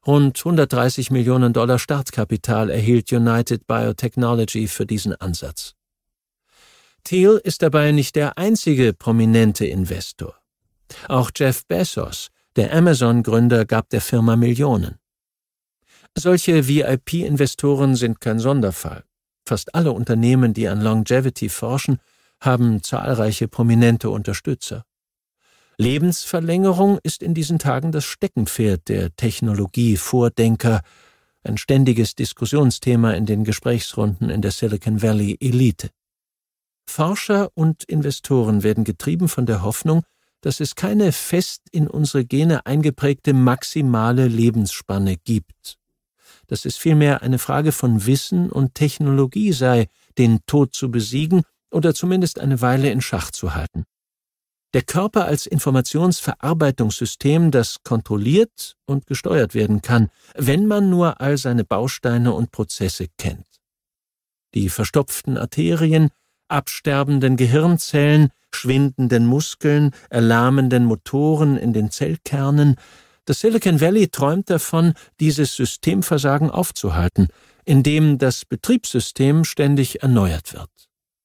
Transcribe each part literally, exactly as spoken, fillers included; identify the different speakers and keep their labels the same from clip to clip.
Speaker 1: Rund hundertdreißig Millionen Dollar Startkapital erhielt United Biotechnology für diesen Ansatz. Thiel ist dabei nicht der einzige prominente Investor. Auch Jeff Bezos, der Amazon-Gründer, gab der Firma Millionen. Solche V I P-Investoren sind kein Sonderfall. Fast alle Unternehmen, die an Longevity forschen, haben zahlreiche prominente Unterstützer. Lebensverlängerung ist in diesen Tagen das Steckenpferd der Technologie-Vordenker, ein ständiges Diskussionsthema in den Gesprächsrunden in der Silicon Valley Elite. Forscher und Investoren werden getrieben von der Hoffnung, dass es keine fest in unsere Gene eingeprägte maximale Lebensspanne gibt. Dass es vielmehr eine Frage von Wissen und Technologie sei, den Tod zu besiegen oder zumindest eine Weile in Schach zu halten. Der Körper als Informationsverarbeitungssystem, das kontrolliert und gesteuert werden kann, wenn man nur all seine Bausteine und Prozesse kennt. Die verstopften Arterien, absterbenden Gehirnzellen, schwindenden Muskeln, erlahmenden Motoren in den Zellkernen. Das Silicon Valley träumt davon, dieses Systemversagen aufzuhalten, indem das Betriebssystem ständig erneuert wird.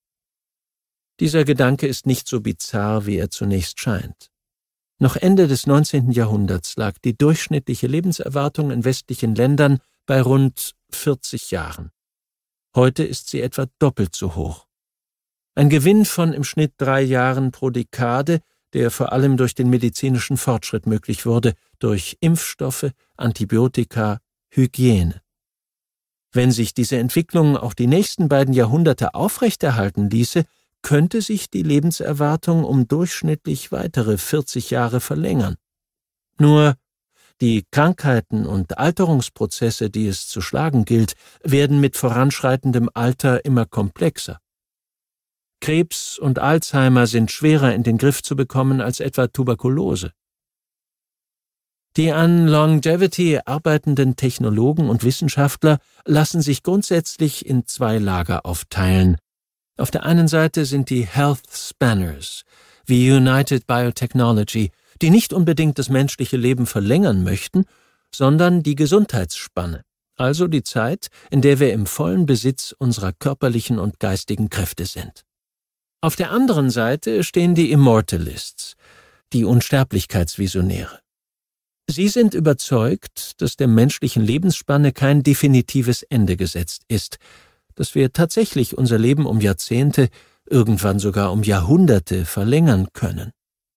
Speaker 1: Dieser Gedanke ist nicht so bizarr, wie er zunächst scheint. Noch Ende des neunzehnten Jahrhunderts lag die durchschnittliche Lebenserwartung in westlichen Ländern bei rund vierzig Jahren. Heute ist sie etwa doppelt so hoch. Ein Gewinn von im Schnitt drei Jahren pro Dekade, der vor allem durch den medizinischen Fortschritt möglich wurde, durch Impfstoffe, Antibiotika, Hygiene. Wenn sich diese Entwicklung auch die nächsten beiden Jahrhunderte aufrechterhalten ließe, könnte sich die Lebenserwartung um durchschnittlich weitere vierzig Jahre verlängern. Nur die Krankheiten und Alterungsprozesse, die es zu schlagen gilt, werden mit voranschreitendem Alter immer komplexer. Krebs und Alzheimer sind schwerer in den Griff zu bekommen als etwa Tuberkulose. Die an Longevity arbeitenden Technologen und Wissenschaftler lassen sich grundsätzlich in zwei Lager aufteilen. Auf der einen Seite sind die Health Spanners, wie United Biotechnology, die nicht unbedingt das menschliche Leben verlängern möchten, sondern die Gesundheitsspanne, also die Zeit, in der wir im vollen Besitz unserer körperlichen und geistigen Kräfte sind. Auf der anderen Seite stehen die Immortalists, die Unsterblichkeitsvisionäre. Sie sind überzeugt, dass der menschlichen Lebensspanne kein definitives Ende gesetzt ist, dass wir tatsächlich unser Leben um Jahrzehnte, irgendwann sogar um Jahrhunderte verlängern können.